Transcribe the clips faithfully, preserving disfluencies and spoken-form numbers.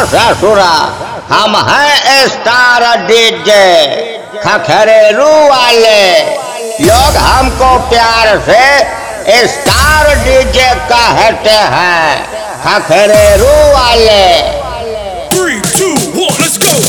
ससुरा हम हैं स्टार डीजे खखरेरू वाले। लोग हमको प्यार से स्टार डीजे कहते हैं, खखरेरू वाले। Three, two, one, let's go.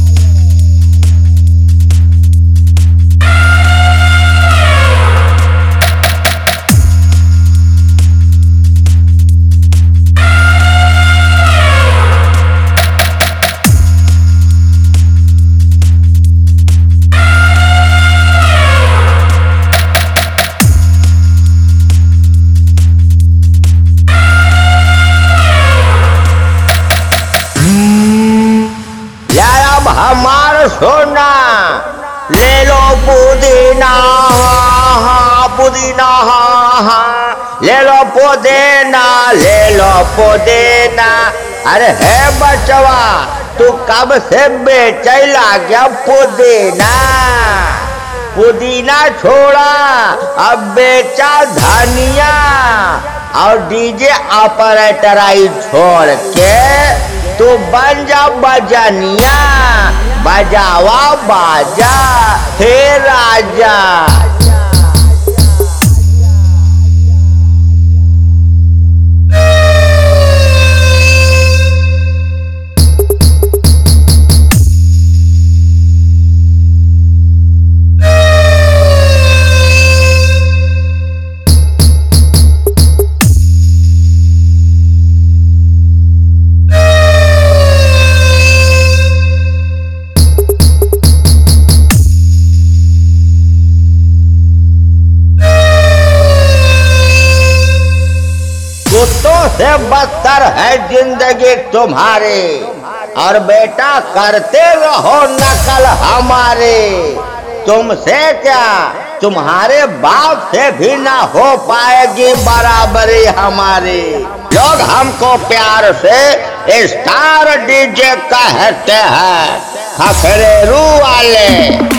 हमार सोना ले लो पुदीना, हाँ पुदीना, हाँ हाँ ले लो पुदीना, ले लो पुदीना। अरे है बचवा तू कब से बेचैला गया पुदीना? पुदीना छोड़ा अब बेचा धनिया और डीजे ऑपरेटर आई छोड़ के तू बन जा बजनिया, बजावा बाजा हे राजा। कुत्तों से बदतर है जिंदगी तुम्हारी और बेटा करते रहो नकल हमारे। तुमसे क्या तुम्हारे बाप से भी ना हो पाएगी बराबरी हमारी। लोग हमको प्यार से स्टार डीजे कहते हैं, खखरेरू वाले।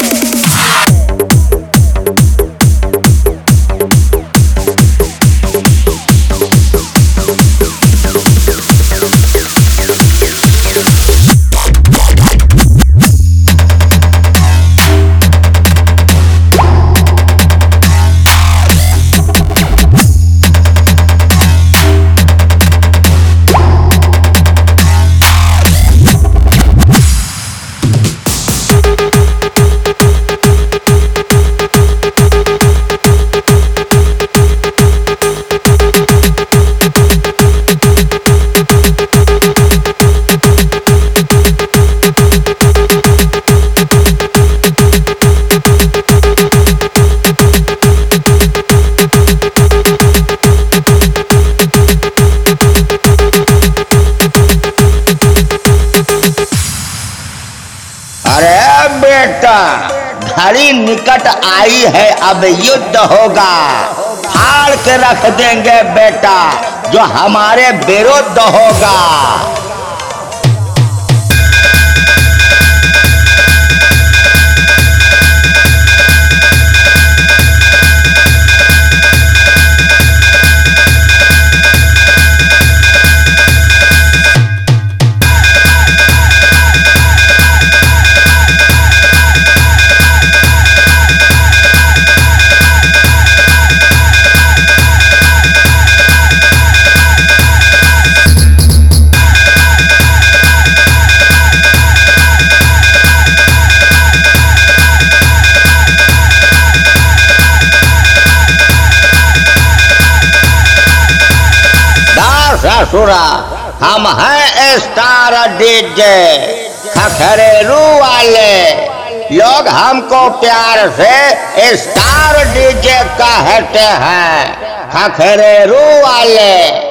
अरे बेटा घड़ी निकट आई है, अब युद्ध होगा। फाड़ के रख देंगे बेटा जो हमारे विरुद्ध होगा। ससुरा हम हैं स्टार डीजे खखरेरू वाले। लोग हमको प्यार से स्टार डीजे कहते हैं, खखरेरू वाले।